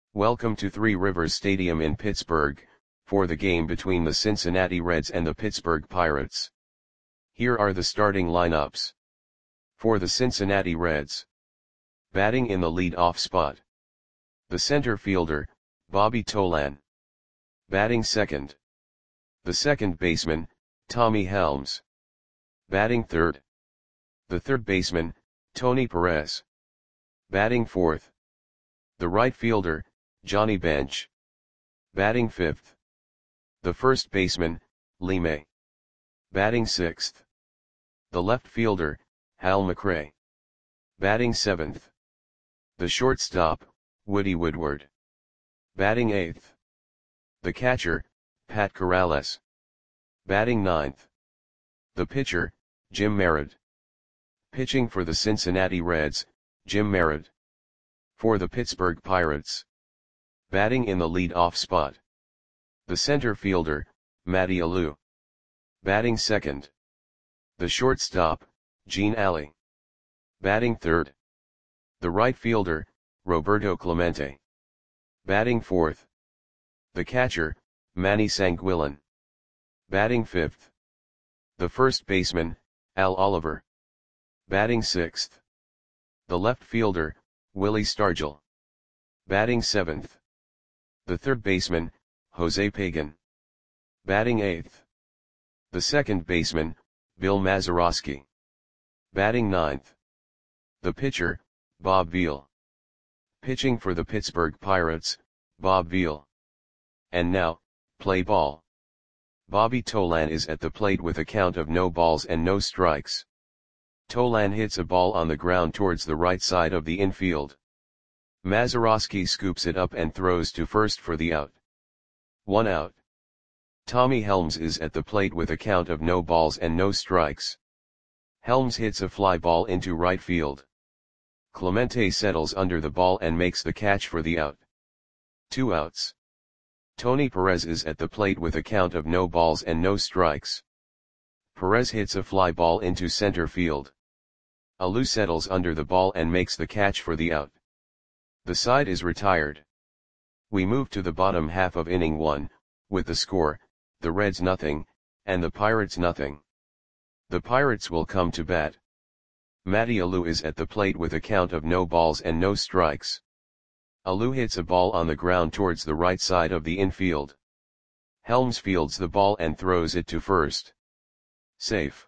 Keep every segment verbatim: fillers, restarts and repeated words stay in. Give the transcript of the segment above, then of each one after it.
Welcome to Three Rivers Stadium in Pittsburgh, for the game between the Cincinnati Reds and the Pittsburgh Pirates. Here are the starting lineups. For the Cincinnati Reds. Batting in the lead-off spot. The center fielder, Bobby Tolan. Batting second. The second baseman, Tommy Helms. Batting third. The third baseman, Tony Perez. Batting fourth. The right fielder, Johnny Bench. Batting fifth. The first baseman, Lee May. Batting sixth. The left fielder, Hal McRae. Batting seventh. The shortstop, Woody Woodward. Batting eighth. The catcher, Pat Corrales. Batting ninth. The pitcher, Jim Merritt. Pitching for the Cincinnati Reds, Jim Merritt. For the Pittsburgh Pirates. Batting in the lead-off spot. The center fielder, Matty Alou. Batting second. The shortstop, Gene Alley. Batting third. The right fielder, Roberto Clemente. Batting fourth. The catcher, Manny Sanguillen. Batting fifth. The first baseman, Al Oliver. Batting sixth. The left fielder, Willie Stargell. Batting seventh. The third baseman, Jose Pagan. Batting eighth. The second baseman, Bill Mazeroski. Batting ninth. The pitcher, Bob Veal. Pitching for the Pittsburgh Pirates, Bob Veal. And now, play ball. Bobby Tolan is at the plate with a count of no balls and no strikes. Tolan hits a ball on the ground towards the right side of the infield. Mazeroski scoops it up and throws to first for the out. One out. Tommy Helms is at the plate with a count of no balls and no strikes. Helms hits a fly ball into right field. Clemente settles under the ball and makes the catch for the out. Two outs. Tony Perez is at the plate with a count of no balls and no strikes. Perez hits a fly ball into center field. Alou settles under the ball and makes the catch for the out. The side is retired. We move to the bottom half of inning one, with the score, the Reds nothing, and the Pirates nothing. The Pirates will come to bat. Matty Alou is at the plate with a count of no balls and no strikes. Alou hits a ball on the ground towards the right side of the infield. Helms fields the ball and throws it to first. Safe.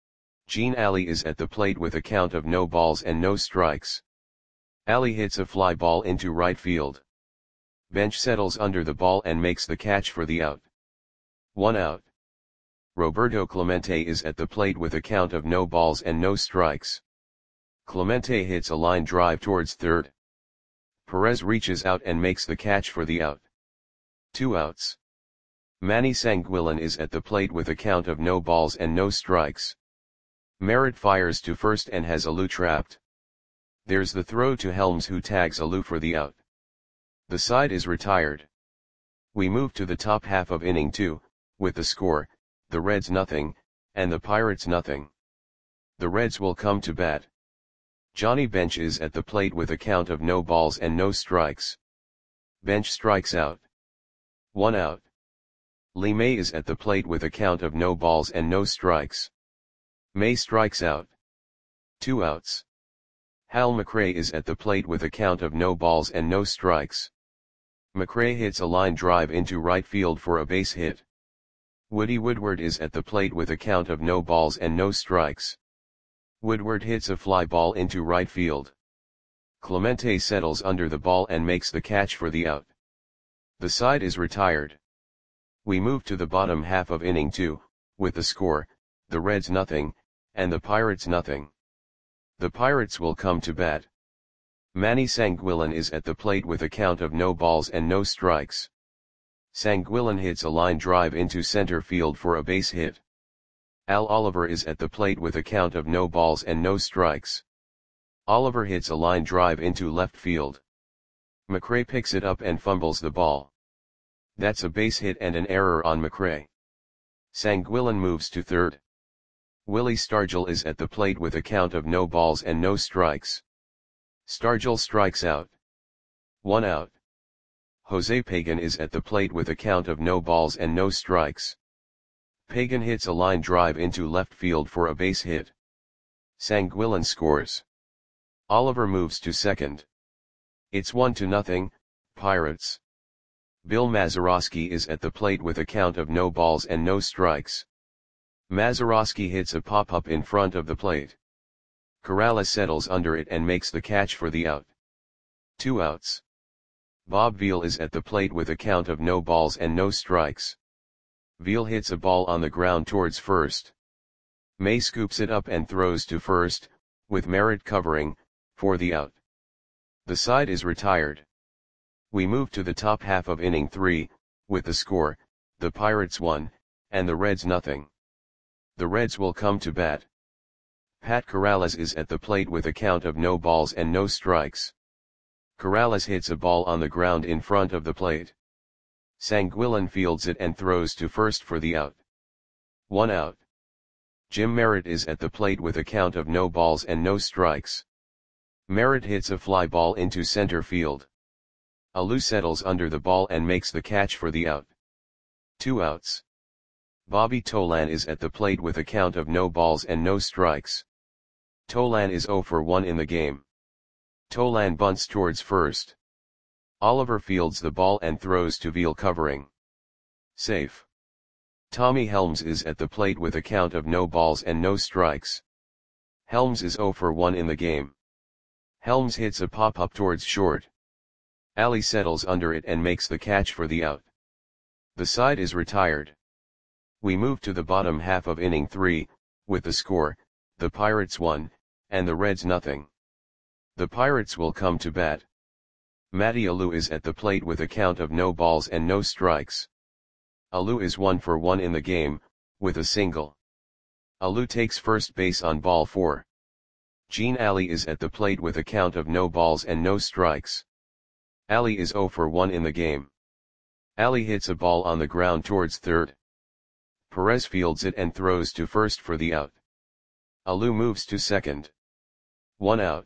Gene Alley is at the plate with a count of no balls and no strikes. Alley hits a fly ball into right field. Bench settles under the ball and makes the catch for the out. One out. Roberto Clemente is at the plate with a count of no balls and no strikes. Clemente hits a line drive towards third. Perez reaches out and makes the catch for the out. Two outs. Manny Sanguillen is at the plate with a count of no balls and no strikes. Merritt fires to first and has Alou trapped. There's the throw to Helms, who tags Alou for the out. The side is retired. We move to the top half of inning two, with the score, the Reds nothing, and the Pirates nothing. The Reds will come to bat. Johnny Bench is at the plate with a count of no balls and no strikes. Bench strikes out. One out. Lee May is at the plate with a count of no balls and no strikes. May strikes out. Two outs. Hal McRae is at the plate with a count of no balls and no strikes. McRae hits a line drive into right field for a base hit. Woody Woodward is at the plate with a count of no balls and no strikes. Woodward hits a fly ball into right field. Clemente settles under the ball and makes the catch for the out. The side is retired. We move to the bottom half of inning two, with the score, the Reds nothing, and the Pirates nothing. The Pirates will come to bat. Manny Sanguillen is at the plate with a count of no balls and no strikes. Sanguillen hits a line drive into center field for a base hit. Al Oliver is at the plate with a count of no balls and no strikes. Oliver hits a line drive into left field. McRae picks it up and fumbles the ball. That's a base hit and an error on McRae. Sanguillen moves to third. Willie Stargell is at the plate with a count of no balls and no strikes. Stargell strikes out. One out. Jose Pagan is at the plate with a count of no balls and no strikes. Pagan hits a line drive into left field for a base hit. Sanguillen scores. Oliver moves to second. It's one to nothing, Pirates. Bill Mazeroski is at the plate with a count of no balls and no strikes. Mazeroski hits a pop-up in front of the plate. Corrales settles under it and makes the catch for the out. Two outs. Bob Veal is at the plate with a count of no balls and no strikes. Veal hits a ball on the ground towards first. May scoops it up and throws to first, with Merritt covering, for the out. The side is retired. We move to the top half of inning three, with the score, the Pirates one, and the Reds nothing. The Reds will come to bat. Pat Corrales is at the plate with a count of no balls and no strikes. Corrales hits a ball on the ground in front of the plate. Sanguillen fields it and throws to first for the out. One out. Jim Merritt is at the plate with a count of no balls and no strikes. Merritt hits a fly ball into center field. Alou settles under the ball and makes the catch for the out. Two outs. Bobby Tolan is at the plate with a count of no balls and no strikes. Tolan is oh for one in the game. Tolan bunts towards first. Oliver fields the ball and throws to Veal covering. Safe. Tommy Helms is at the plate with a count of no balls and no strikes. Helms is oh for one in the game. Helms hits a pop-up towards short. Ali settles under it and makes the catch for the out. The side is retired. We move to the bottom half of inning three, with the score, the Pirates one, and the Reds nothing. The Pirates will come to bat. Matty Alou is at the plate with a count of no balls and no strikes. Alou is one for one in the game, with a single. Alou takes first base on ball four. Gene Ali is at the plate with a count of no balls and no strikes. Ali is oh for one in the game. Ali hits a ball on the ground towards third. Perez fields it and throws to first for the out. Alou moves to second. One out.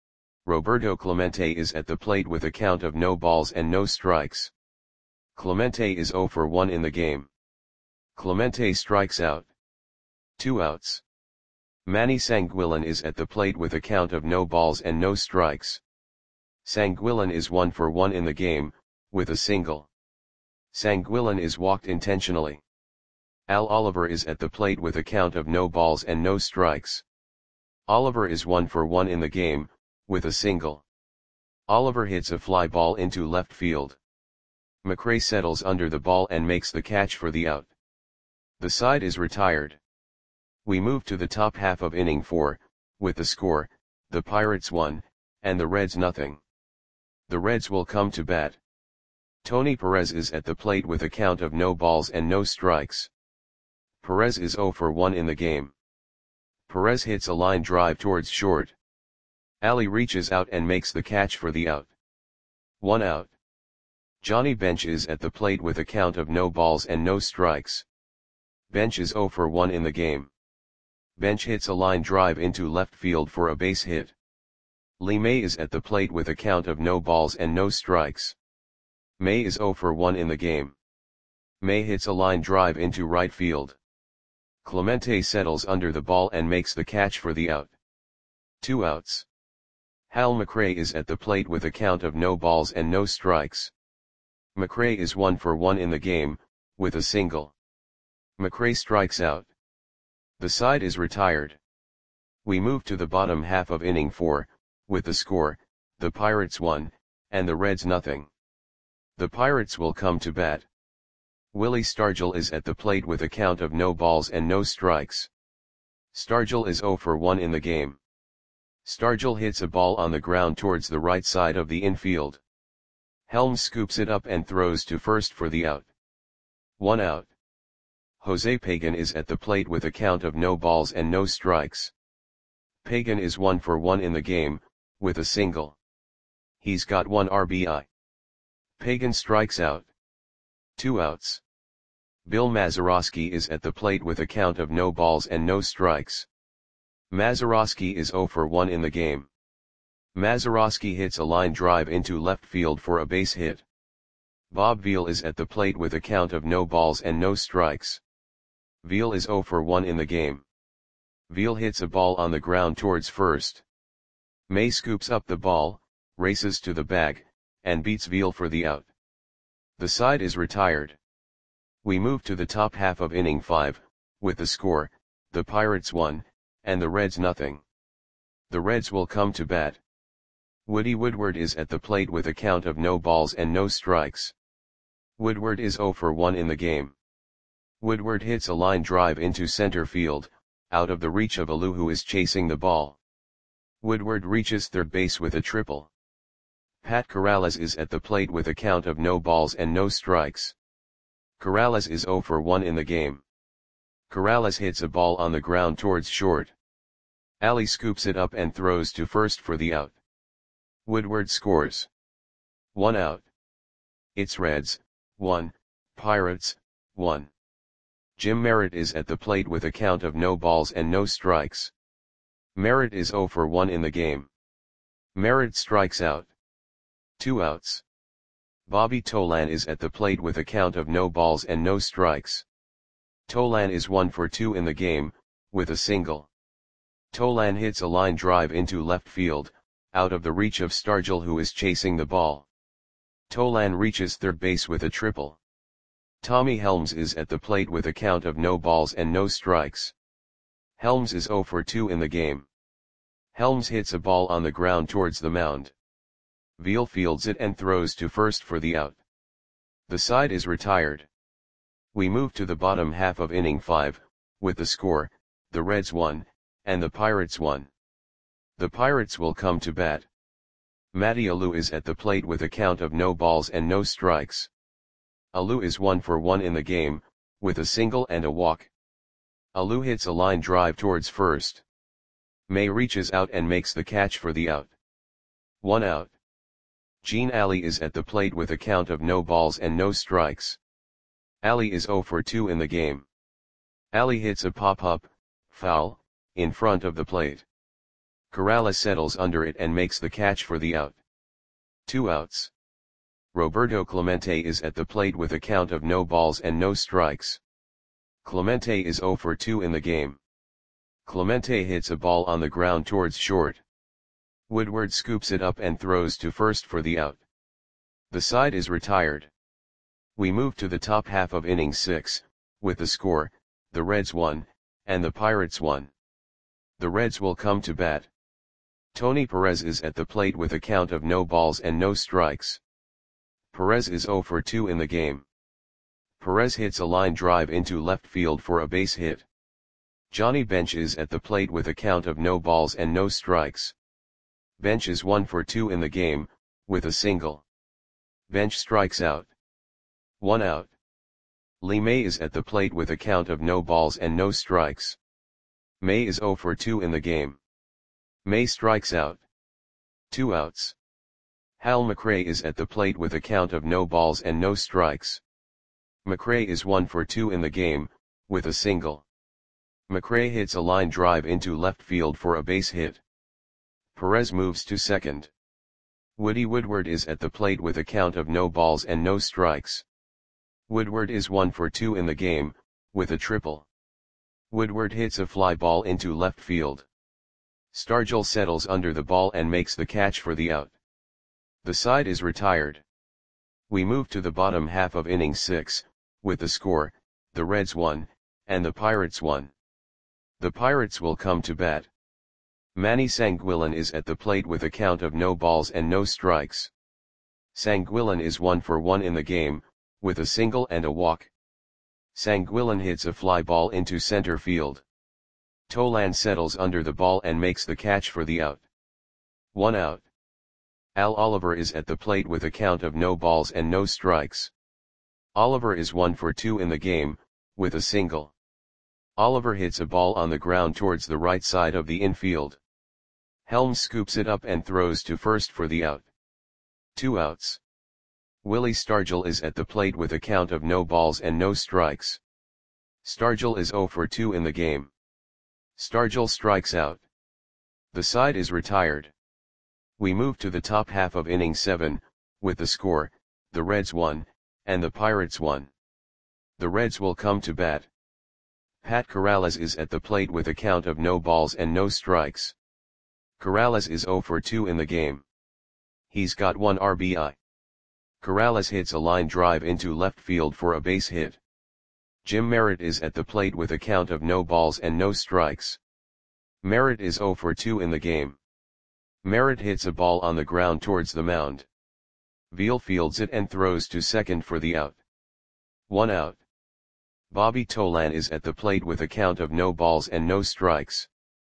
Roberto Clemente is at the plate with a count of no balls and no strikes. Clemente is oh for one in the game. Clemente strikes out. Two outs. Manny Sanguillen is at the plate with a count of no balls and no strikes. Sanguillen is one for one in the game, with a single. Sanguillen is walked intentionally. Al Oliver is at the plate with a count of no balls and no strikes. Oliver is one for one in the game, with a single. Oliver hits a fly ball into left field. McRae settles under the ball and makes the catch for the out. The side is retired. We move to the top half of inning four, with the score, the Pirates one, and the Reds nothing. The Reds will come to bat. Tony Perez is at the plate with a count of no balls and no strikes. Perez is oh for one in the game. Perez hits a line drive towards short. Ali reaches out and makes the catch for the out. One out. Johnny Bench is at the plate with a count of no balls and no strikes. Bench is oh for one in the game. Bench hits a line drive into left field for a base hit. Lee May is at the plate with a count of no balls and no strikes. May is oh for one in the game. May hits a line drive into right field. Clemente settles under the ball and makes the catch for the out. Two outs. Hal McRae is at the plate with a count of no balls and no strikes. McRae is one for one in the game, with a single. McRae strikes out. The side is retired. We move to the bottom half of inning four, with the score, the Pirates one, and the Reds nothing. The Pirates will come to bat. Willie Stargell is at the plate with a count of no balls and no strikes. Stargell is oh for one in the game. Stargell hits a ball on the ground towards the right side of the infield. Helms scoops it up and throws to first for the out. One out. Jose Pagan is at the plate with a count of no balls and no strikes. Pagan is one for one in the game, with a single. He's got one R B I. Pagan strikes out. Two outs. Bill Mazeroski is at the plate with a count of no balls and no strikes. Mazeroski is oh for one in the game. Mazeroski hits a line drive into left field for a base hit. Bob Veal is at the plate with a count of no balls and no strikes. Veal is zero for one in the game. Veal hits a ball on the ground towards first. May scoops up the ball, races to the bag, and beats Veal for the out. The side is retired. We move to the top half of inning five, with the score, the Pirates one, and the Reds nothing. The Reds will come to bat. Woody Woodward is at the plate with a count of no balls and no strikes. Woodward is zero for one in the game. Woodward hits a line drive into center field, out of the reach of Alou, who is chasing the ball. Woodward reaches third base with a triple. Pat Corrales is at the plate with a count of no balls and no strikes. Corrales is zero for one in the game. Corrales hits a ball on the ground towards short. Ali scoops it up and throws to first for the out. Woodward scores. One out. It's Reds, one, Pirates, one. Jim Merritt is at the plate with a count of no balls and no strikes. Merritt is zero for one in the game. Merritt strikes out. Two outs. Bobby Tolan is at the plate with a count of no balls and no strikes. Tolan is one for two in the game, with a single. Tolan hits a line drive into left field, out of the reach of Stargell, who is chasing the ball. Tolan reaches third base with a triple. Tommy Helms is at the plate with a count of no balls and no strikes. Helms is zero for two in the game. Helms hits a ball on the ground towards the mound. Veal fields it and throws to first for the out. The side is retired. We move to the bottom half of inning five, with the score, the Reds one, and the Pirates one. The Pirates will come to bat. Matty Alou is at the plate with a count of no balls and no strikes. Alou is one for one in the game, with a single and a walk. Alou hits a line drive towards first. May reaches out and makes the catch for the out. One out. Gene Ali is at the plate with a count of no balls and no strikes. Ali is zero for two in the game. Ali hits a pop-up, foul, in front of the plate. Corrales settles under it and makes the catch for the out. Two outs. Roberto Clemente is at the plate with a count of no balls and no strikes. Clemente is zero for two in the game. Clemente hits a ball on the ground towards short. Woodward scoops it up and throws to first for the out. The side is retired. We move to the top half of inning six, with the score, the Reds one, and the Pirates one. The Reds will come to bat. Tony Perez is at the plate with a count of no balls and no strikes. Perez is zero for two in the game. Perez hits a line drive into left field for a base hit. Johnny Bench is at the plate with a count of no balls and no strikes. Bench is one for two in the game, with a single. Bench strikes out. One out. Lee May is at the plate with a count of no balls and no strikes. May is zero for two in the game. May strikes out. Two outs. Hal McRae is at the plate with a count of no balls and no strikes. McRae is one for two in the game, with a single. McRae hits a line drive into left field for a base hit. Perez moves to second. Woody Woodward is at the plate with a count of no balls and no strikes. Woodward is one for two in the game, with a triple. Woodward hits a fly ball into left field. Stargell settles under the ball and makes the catch for the out. The side is retired. We move to the bottom half of inning six, with the score, the Reds one, and the Pirates one. The Pirates will come to bat. Manny Sanguillen is at the plate with a count of no balls and no strikes. Sanguillen is one for one in the game, with a single and a walk. Sanguillen hits a fly ball into center field. Tolan settles under the ball and makes the catch for the out. One out. Al Oliver is at the plate with a count of no balls and no strikes. Oliver is one for two in the game, with a single. Oliver hits a ball on the ground towards the right side of the infield. Helms scoops it up and throws to first for the out. Two outs. Willie Stargell is at the plate with a count of no balls and no strikes. Stargell is zero for two in the game. Stargell strikes out. The side is retired. We move to the top half of inning seven, with the score, the Reds one, and the Pirates one. The Reds will come to bat. Pat Corrales is at the plate with a count of no balls and no strikes. Corrales is oh for two in the game. He's got one R B I. Corrales hits a line drive into left field for a base hit. Jim Merritt is at the plate with a count of no balls and no strikes. Merritt is oh for two in the game. Merritt hits a ball on the ground towards the mound. Veal fields it and throws to second for the out. One out. Bobby Tolan is at the plate with a count of no balls and no strikes.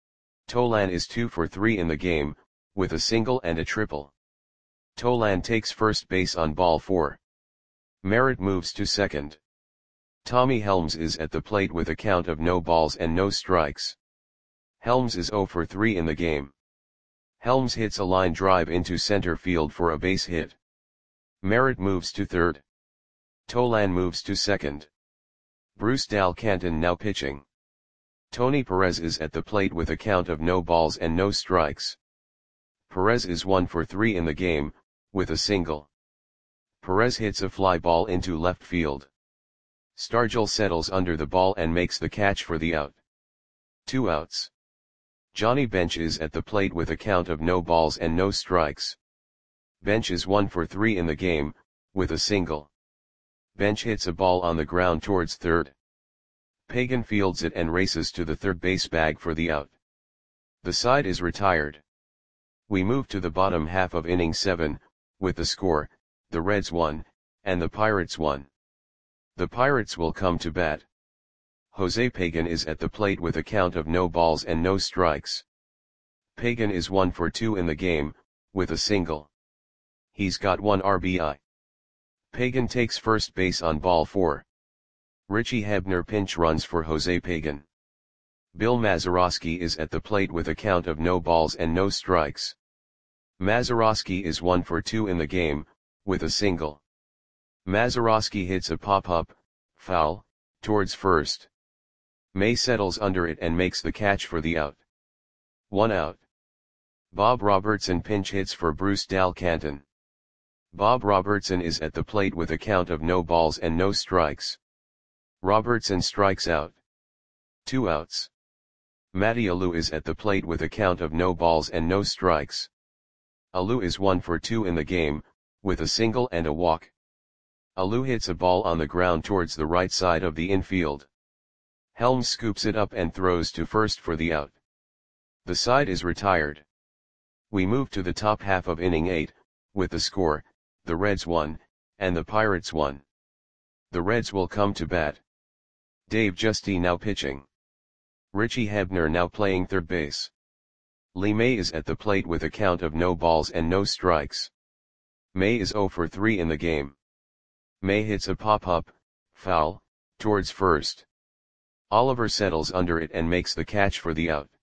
Tolan is two for three in the game, with a single and a triple. Tolan takes first base on ball four. Merritt moves to second. Tommy Helms is at the plate with a count of no balls and no strikes. Helms is oh for three in the game. Helms hits a line drive into center field for a base hit. Merritt moves to third. Tolan moves to second. Bruce Dal Canton now pitching. Tony Perez is at the plate with a count of no balls and no strikes. Perez is one for three in the game, with a single. Perez hits a fly ball into left field. Stargell settles under the ball and makes the catch for the out. Two outs. Johnny Bench is at the plate with a count of no balls and no strikes. Bench is one for three in the game, with a single. Bench hits a ball on the ground towards third. Pagan fields it and races to the third base bag for the out. The side is retired. We move to the bottom half of inning seven, with the score, the Reds one, and the Pirates one. The Pirates will come to bat. Jose Pagan is at the plate with a count of no balls and no strikes. Pagan is one for two in the game, with a single. He's got one R B I. Pagan takes first base on ball four. Richie Hebner pinch runs for Jose Pagan. Bill Mazeroski is at the plate with a count of no balls and no strikes. Mazeroski is one for two in the game, with a single. Mazeroski hits a pop-up, foul, towards first. May settles under it and makes the catch for the out. One out. Bob Robertson pinch hits for Bruce Dal Canton. Bob Robertson is at the plate with a count of no balls and no strikes. Robertson strikes out. Two outs. Matty Alou is at the plate with a count of no balls and no strikes. Alou is one for two in the game, with a single and a walk. Alou hits a ball on the ground towards the right side of the infield. Helms scoops it up and throws to first for the out. The side is retired. We move to the top half of inning eight, with the score, the Reds one, and the Pirates one. The Reds will come to bat. Dave Justy now pitching. Richie Hebner now playing third base. Lee May is at the plate with a count of no balls and no strikes. May is oh for three in the game. May hits a pop-up, foul, towards first. Oliver settles under it and makes the catch for the out.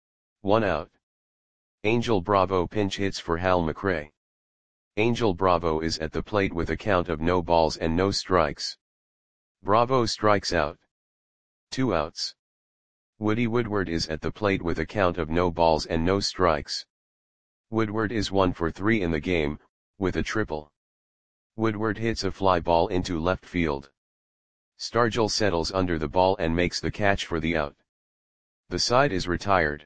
One out. Angel Bravo pinch hits for Hal McRae. Angel Bravo is at the plate with a count of no balls and no strikes. Bravo strikes out. Two outs. Woody Woodward is at the plate with a count of no balls and no strikes. Woodward is one for three in the game, with a triple. Woodward hits a fly ball into left field. Stargell settles under the ball and makes the catch for the out. The side is retired.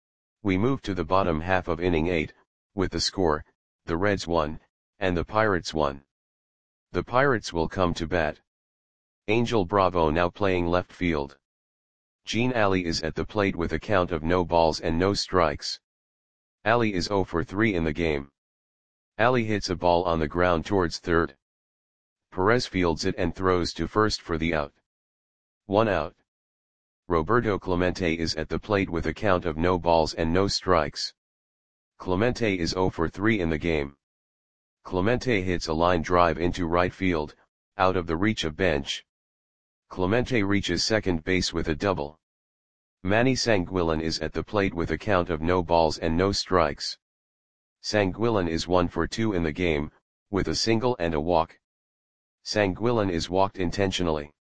We move to the bottom half of inning eight, with the score, the Reds one, and the Pirates one. The Pirates will come to bat. Angel Bravo now playing left field. Gene Alley is at the plate with a count of no balls and no strikes. Alley is oh for three in the game. Alley hits a ball on the ground towards third. Perez fields it and throws to first for the out. One out. Roberto Clemente is at the plate with a count of no balls and no strikes. Clemente is oh for three in the game. Clemente hits a line drive into right field, out of the reach of Bench. Clemente reaches second base with a double. Manny Sanguillen is at the plate with a count of no balls and no strikes. Sanguillen is one for two in the game, with a single and a walk. Sanguillen is walked intentionally.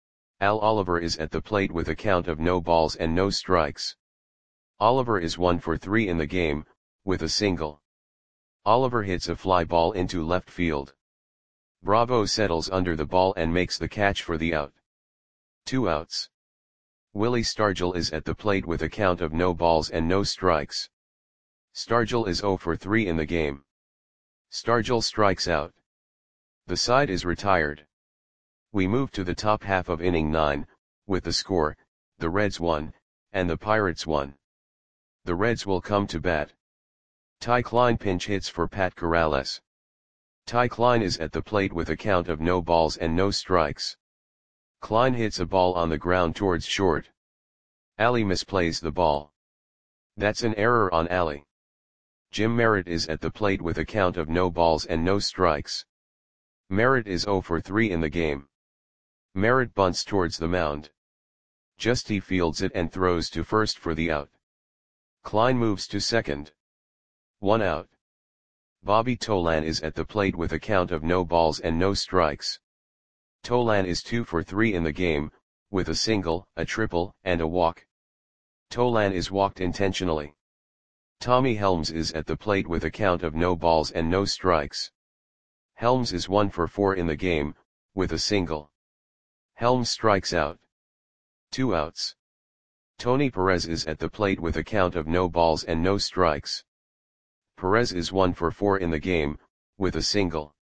Al Oliver is at the plate with a count of no balls and no strikes. Oliver is one for three in the game, with a single. Oliver hits a fly ball into left field. Bravo settles under the ball and makes the catch for the out. Two outs. Willie Stargell is at the plate with a count of no balls and no strikes. Stargell is zero for three in the game. Stargell strikes out. The side is retired. We move to the top half of inning nine, with the score, the Reds won, and the Pirates won. The Reds will come to bat. Ty Klein pinch hits for Pat Corrales. Ty Klein is at the plate with a count of no balls and no strikes. Klein hits a ball on the ground towards short. Ali misplays the ball. That's an error on Ali. Jim Merritt is at the plate with a count of no balls and no strikes. Merritt is zero for three in the game. Merritt bunts towards the mound. Justy fields it and throws to first for the out. Klein moves to second. One out. Bobby Tolan is at the plate with a count of no balls and no strikes. Tolan is two for three in the game, with a single, a triple, and a walk. Tolan is walked intentionally. Tommy Helms is at the plate with a count of no balls and no strikes. Helms is one for four in the game, with a single. Helms strikes out. Two outs. Tony Perez is at the plate with a count of no balls and no strikes. Perez is one for four in the game, with a single.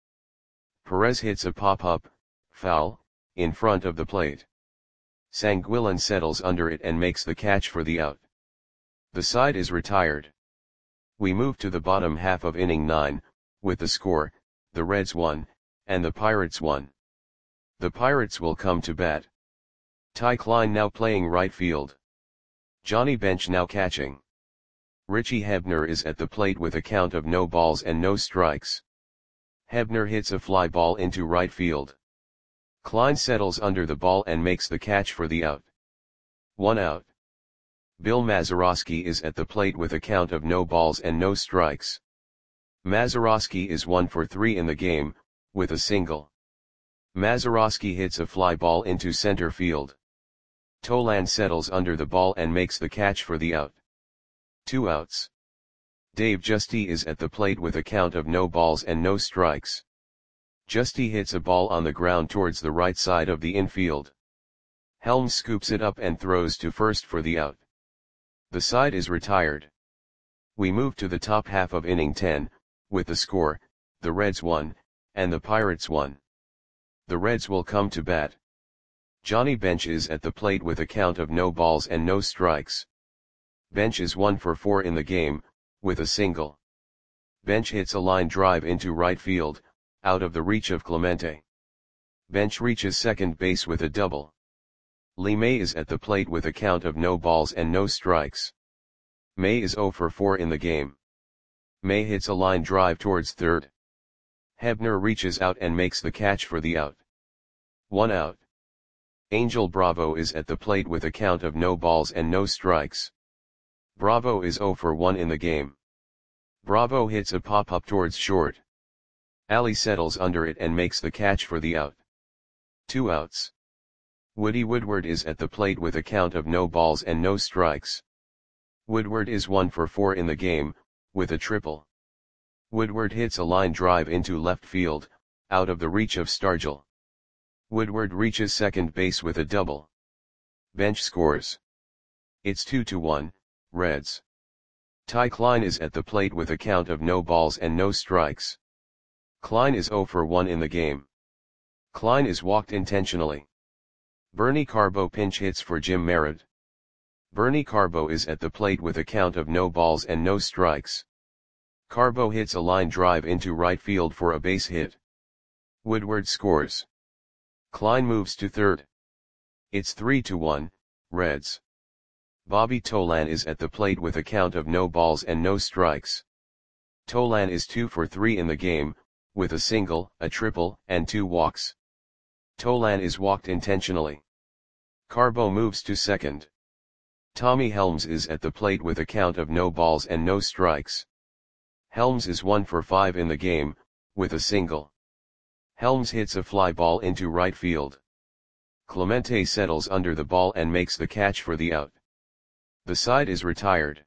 Perez hits a pop-up, foul, in front of the plate. Sanguillen settles under it and makes the catch for the out. The side is retired. We move to the bottom half of inning nine, with the score, the Reds won, and the Pirates won. The Pirates will come to bat. Ty Klein now playing right field. Johnny Bench now catching. Richie Hebner is at the plate with a count of no balls and no strikes. Hebner hits a fly ball into right field. Klein settles under the ball and makes the catch for the out. One out. Bill Mazeroski is at the plate with a count of no balls and no strikes. Mazeroski is one for three in the game, with a single. Mazeroski hits a fly ball into center field. Tolan settles under the ball and makes the catch for the out. Two outs. Dave Justy is at the plate with a count of no balls and no strikes. Justy hits a ball on the ground towards the right side of the infield. Helms scoops it up and throws to first for the out. The side is retired. We move to the top half of inning ten, with the score, the Reds won, and the Pirates won. The Reds will come to bat. Johnny Bench is at the plate with a count of no balls and no strikes. Bench is one for four in the game, with a single. Bench hits a line drive into right field, out of the reach of Clemente. Bench reaches second base with a double. Lee May is at the plate with a count of no balls and no strikes. May is zero for four in the game. May hits a line drive towards third. Hebner reaches out and makes the catch for the out. One out. Angel Bravo is at the plate with a count of no balls and no strikes. Bravo is zero for one in the game. Bravo hits a pop-up towards short. Ali settles under it and makes the catch for the out. Two outs. Woody Woodward is at the plate with a count of no balls and no strikes. Woodward is one for four in the game, with a triple. Woodward hits a line drive into left field, out of the reach of Stargell. Woodward reaches second base with a double. Bench scores. It's two to one, Reds. Ty Klein is at the plate with a count of no balls and no strikes. Klein is zero for one in the game. Klein is walked intentionally. Bernie Carbo pinch hits for Jim Merritt. Bernie Carbo is at the plate with a count of no balls and no strikes. Carbo hits a line drive into right field for a base hit. Woodward scores. Klein moves to third. It's three to one, Reds. Bobby Tolan is at the plate with a count of no balls and no strikes. Tolan is two for three in the game, with a single, a triple, and two walks. Tolan is walked intentionally. Carbo moves to second. Tommy Helms is at the plate with a count of no balls and no strikes. Helms is one for five in the game, with a single. Helms hits a fly ball into right field. Clemente settles under the ball and makes the catch for the out. The side is retired.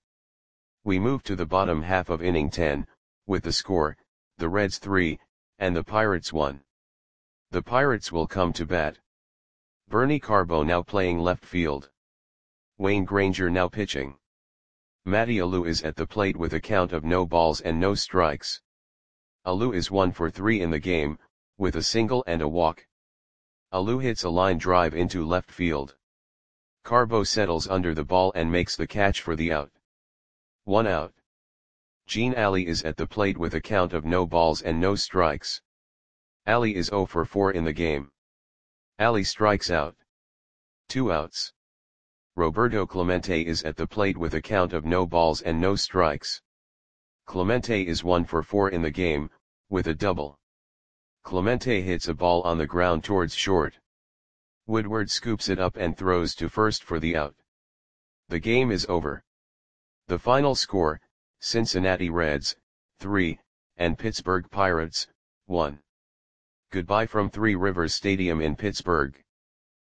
We move to the bottom half of inning ten, with the score, the Reds three, and the Pirates one. The Pirates will come to bat. Bernie Carbo now playing left field. Wayne Granger now pitching. Matty Alou is at the plate with a count of no balls and no strikes. Alou is one for three in the game, with a single and a walk. Alou hits a line drive into left field. Carbo settles under the ball and makes the catch for the out. One out. Gene Ali is at the plate with a count of no balls and no strikes. Ali is zero for four in the game. Ali strikes out. Two outs. Roberto Clemente is at the plate with a count of no balls and no strikes. Clemente is one for four in the game, with a double. Clemente hits a ball on the ground towards short. Woodward scoops it up and throws to first for the out. The game is over. The final score, Cincinnati Reds, three, and Pittsburgh Pirates, one. Goodbye from Three Rivers Stadium in Pittsburgh.